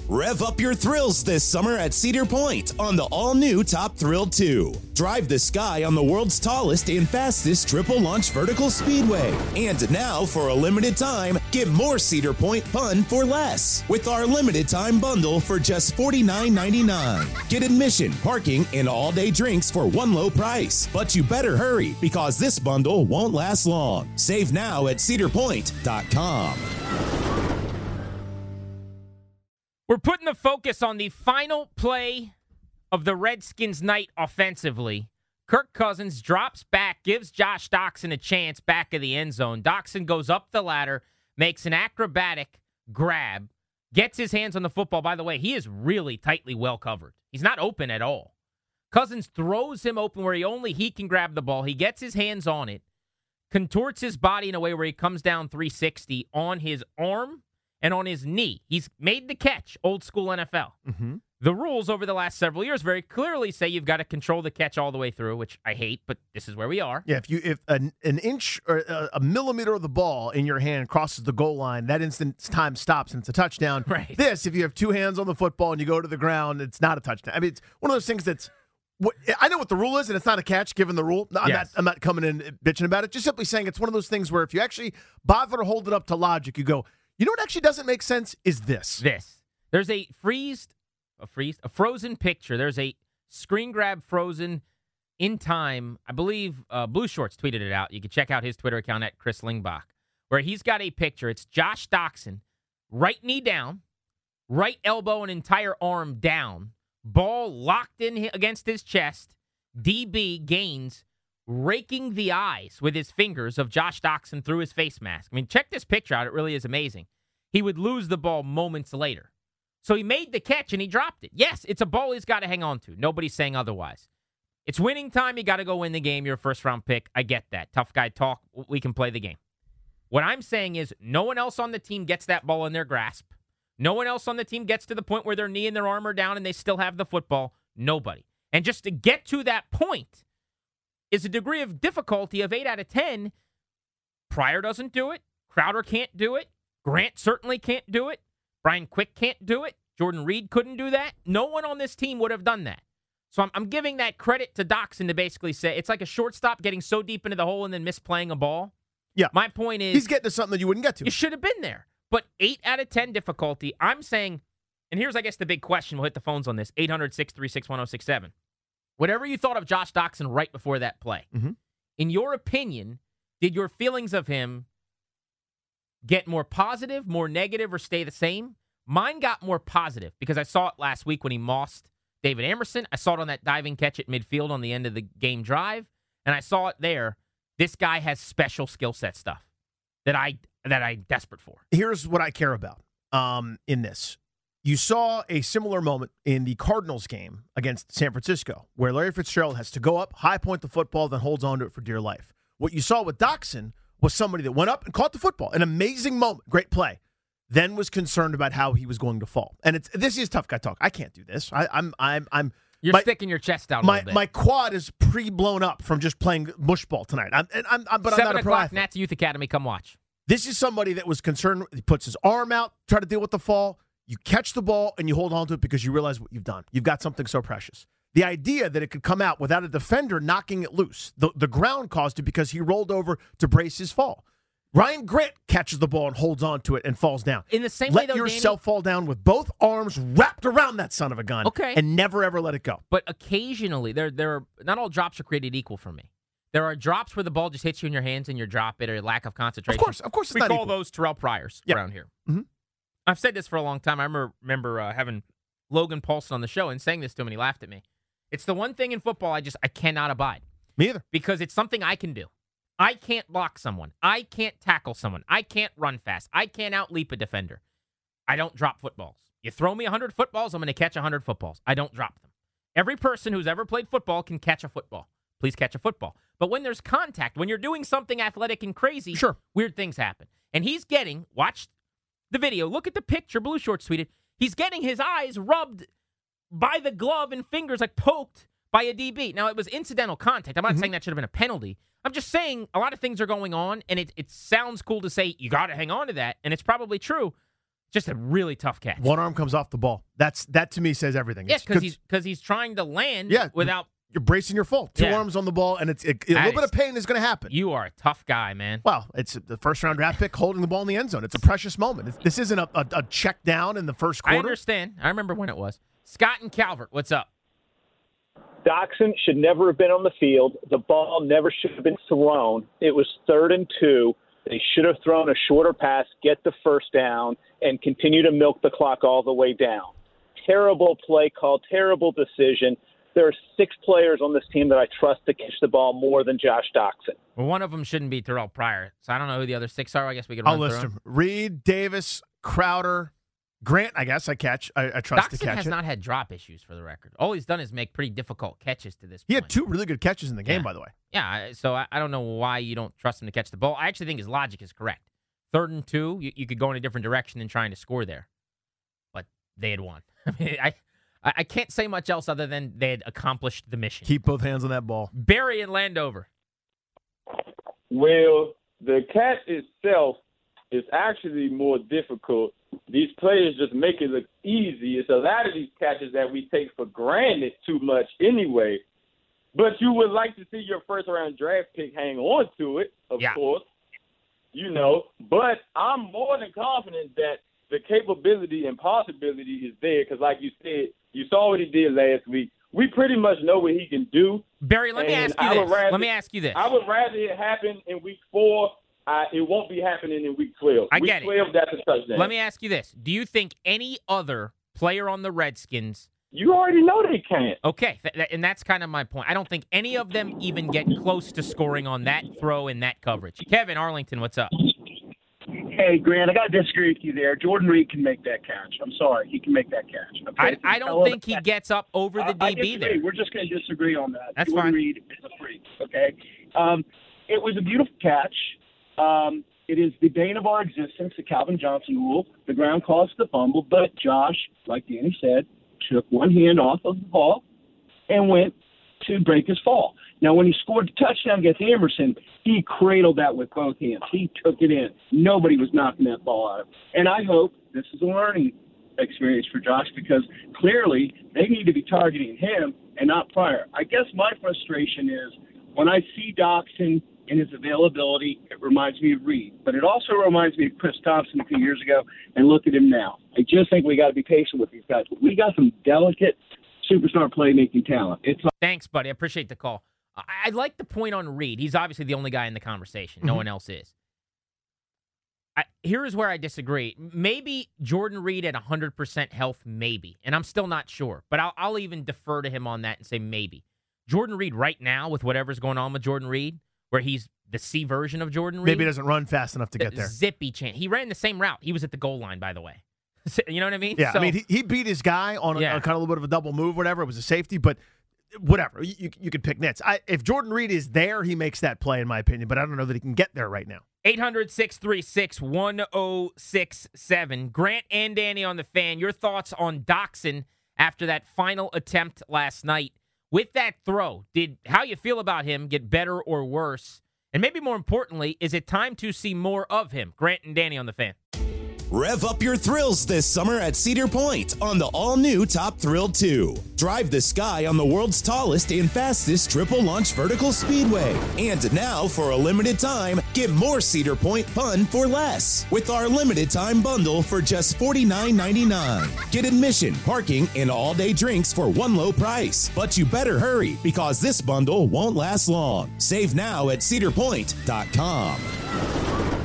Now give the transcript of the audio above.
Rev up your thrills this summer at Cedar Point on the all-new Top Thrill 2. Drive the sky on the world's tallest and fastest triple-launch vertical speedway. And now, for a limited time, get more Cedar Point fun for less with our limited-time bundle for just $49.99. Get admission, parking, and all-day drinks for one low price. But you better hurry, because this bundle won't last long. Save now at cedarpoint.com. We're putting the focus on the final play of the Redskins' night offensively. Kirk Cousins drops back, gives Josh Doctson a chance back of the end zone. Doctson goes up the ladder, makes an acrobatic grab, gets his hands on the football. By the way, he is really tightly well covered. He's not open at all. Cousins throws him open where only he can grab the ball. He gets his hands on it, contorts his body in a way where he comes down 360 on his arm and on his knee. He's made the catch, old school NFL. Mm-hmm. The rules over the last several years very clearly say you've got to control the catch all the way through, which I hate, but this is where we are. Yeah, if an inch or a millimeter of the ball in your hand crosses the goal line, that instant time stops and it's a touchdown. Right. This, if you have two hands on the football and you go to the ground, it's not a touchdown. I mean, it's one of those things that's I know what the rule is, and it's not a catch given the rule. I'm not coming in bitching about it. Just simply saying it's one of those things where if you actually bother to hold it up to logic, you go, you know what actually doesn't make sense is this. There's a frozen picture. There's a screen grab frozen in time. I believe Blue Shorts tweeted it out. You can check out his Twitter account at Chris Lingbach, where he's got a picture. It's Josh Doctson, right knee down, right elbow and entire arm down, ball locked in against his chest, DB Gaines raking the eyes with his fingers of Josh Doctson through his face mask. I mean, check this picture out. It really is amazing. He would lose the ball moments later. So he made the catch and he dropped it. Yes, it's a ball he's got to hang on to. Nobody's saying otherwise. It's winning time. You got to go win the game. You're a first-round pick. I get that. Tough guy talk. We can play the game. What I'm saying is no one else on the team gets that ball in their grasp. No one else on the team gets to the point where their knee and their arm are down and they still have the football. Nobody. And just to get to that point is a degree of difficulty of 8 out of 10. Pryor doesn't do it. Crowder can't do it. Grant certainly can't do it. Brian Quick can't do it. Jordan Reed couldn't do that. No one on this team would have done that. So I'm giving that credit to Doctson to basically say it's like a shortstop getting so deep into the hole and then misplaying a ball. Yeah. My point is, he's getting to something that you wouldn't get to. You should have been there. But 8 out of 10 difficulty, I'm saying, and here's, I guess, the big question. We'll hit the phones on this, 800-636-1067. Whatever you thought of Josh Doctson right before that play, in your opinion, did your feelings of him get more positive, more negative, or stay the same? Mine got more positive because I saw it last week when he mossed David Amerson. I saw it on that diving catch at midfield on the end of the game drive, and I saw it there. This guy has special skill set stuff that I'm desperate for. Here's what I care about in this. You saw a similar moment in the Cardinals game against San Francisco, where Larry Fitzgerald has to go up, high point the football, then holds on to it for dear life. What you saw with Doctson was somebody that went up and caught the football. An amazing moment, great play. Then was concerned about how he was going to fall. And this is tough guy talk. I can't do this. You're sticking your chest out a little bit. My quad is pre-blown up from just playing mush ball tonight. But 7 I'm not a pro o'clock, athlete. Nats Youth Academy, come watch. This is somebody that was concerned. He puts his arm out, try to deal with the fall. You catch the ball, and you hold on to it because you realize what you've done. You've got something so precious. The idea that it could come out without a defender knocking it loose. The ground caused it because he rolled over to brace his fall. Ryan Grant catches the ball and holds on to it and falls down. In the same way, let yourself fall down with both arms wrapped around that son of a gun. Okay. And never, ever let it go. But occasionally, there are not all drops are created equal for me. There are drops where the ball just hits you in your hands and you drop it or lack of concentration. Of course, it's we not call equal. those Terrell Pryors around here. Mm-hmm. I've said this for a long time. I remember having Logan Paulson on the show and saying this to him, and he laughed at me. It's the one thing in football I cannot abide. Me either. Because it's something I can do. I can't block someone. I can't tackle someone. I can't run fast. I can't outleap a defender. I don't drop footballs. You throw me 100 footballs, I'm going to catch 100 footballs. I don't drop them. Every person who's ever played football can catch a football. Please catch a football. But when there's contact, when you're doing something athletic and crazy, sure, weird things happen. And he's getting, watch the video, look at the picture Blue Shorts tweeted, he's getting his eyes rubbed by the glove and fingers, like poked by a DB. Now, it was incidental contact. I'm not saying that should have been a penalty. I'm just saying a lot of things are going on, and it sounds cool to say you got to hang on to that, and it's probably true. Just a really tough catch. One arm comes off the ball. That to me says everything. Yeah, because he's trying to land without. You're bracing your fall. Two arms on the ball, and a little bit of pain is going to happen. You are a tough guy, man. Well, it's the first-round draft pick holding the ball in the end zone. It's a precious moment. This isn't a check down in the first quarter. I understand. I remember when it was. Scott and Calvert, what's up? Doxson should never have been on the field. The ball never should have been thrown. It was 3rd and 2. They should have thrown a shorter pass, get the first down, and continue to milk the clock all the way down. Terrible play call, terrible decision. There are 6 players on this team that I trust to catch the ball more than Josh Doxson. Well, one of them shouldn't be Terrell Pryor, so I don't know who the other 6 are. I guess we could run I'll list them. Reed, Davis, Crowder, Grant, I guess I trust Doxson to catch has it. not had drop issues for the record. All he's done is make pretty difficult catches to this point. He had 2 really good catches in the game, by the way. Yeah, so I don't know why you don't trust him to catch the ball. I actually think his logic is correct. 3rd and 2, you could go in a different direction than trying to score there. But they had won. I mean, I can't say much else other than they had accomplished the mission. Keep both hands on that ball. Barry and Landover. Well, the catch itself is actually more difficult. These players just make it look easy. It's a lot of these catches that we take for granted too much anyway. But you would like to see your first-round draft pick hang on to it, of course. But I'm more than confident that the capability and possibility is there because, like you said, you saw what he did last week. We pretty much know what he can do. Barry, let me ask you this. I would rather it happen in week 4. It won't be happening in week 12. I get it. Week 12, that's a touchdown. Let me ask you this. Do you think any other player on the Redskins... You already know they can't. Okay, and that's kind of my point. I don't think any of them even get close to scoring on that throw in that coverage. Kevin, Arlington, what's up? Hey, Grant, I got to disagree with you there. Jordan Reed can make that catch. I'm sorry. He can make that catch. Okay? I don't think he gets up over the DB there. We're just going to disagree on that. That's Jordan fine. Reed is a freak, okay? It was a beautiful catch. It is the bane of our existence, the Calvin Johnson rule. The ground caused the fumble, but Josh, like Danny said, took one hand off of the ball and went to break his fall. Now, when he scored the touchdown against Emerson, he cradled that with both hands. He took it in. Nobody was knocking that ball out of him. And I hope this is a learning experience for Josh because clearly they need to be targeting him and not Pryor. I guess my frustration is when I see Doxson and his availability, it reminds me of Reed. But it also reminds me of Chris Thompson a few years ago, and look at him now. I just think we got to be patient with these guys. We got some delicate superstar playmaking talent. Thanks, buddy. I appreciate the call. I like the point on Reed. He's obviously the only guy in the conversation. No one else is. Here is where I disagree. Maybe Jordan Reed at 100% health, maybe. And I'm still not sure. But I'll even defer to him on that and say maybe. Jordan Reed right now, with whatever's going on with Jordan Reed, where he's the C version of Jordan Reed. Maybe he doesn't run fast enough to get there. Zippy chance. He ran the same route. He was at the goal line, by the way. You know what I mean? Yeah, so, I mean, he beat his guy on a kind of a little bit of a double move, whatever. It was a safety, but whatever. You could pick nits. If Jordan Reed is there, he makes that play, in my opinion, but I don't know that he can get there right now. 800-636-1067. Grant and Danny on the Fan. Your thoughts on Doxson after that final attempt last night. With that throw, did how you feel about him get better or worse? And maybe more importantly, is it time to see more of him? Grant and Danny on the Fan. Rev up your thrills this summer at Cedar Point on the all-new Top Thrill 2. Drive the sky on the world's tallest and fastest triple-launch vertical speedway. And now, for a limited time, get more Cedar Point fun for less with our limited-time bundle for just $49.99. Get admission, parking, and all-day drinks for one low price. But you better hurry, because this bundle won't last long. Save now at cedarpoint.com.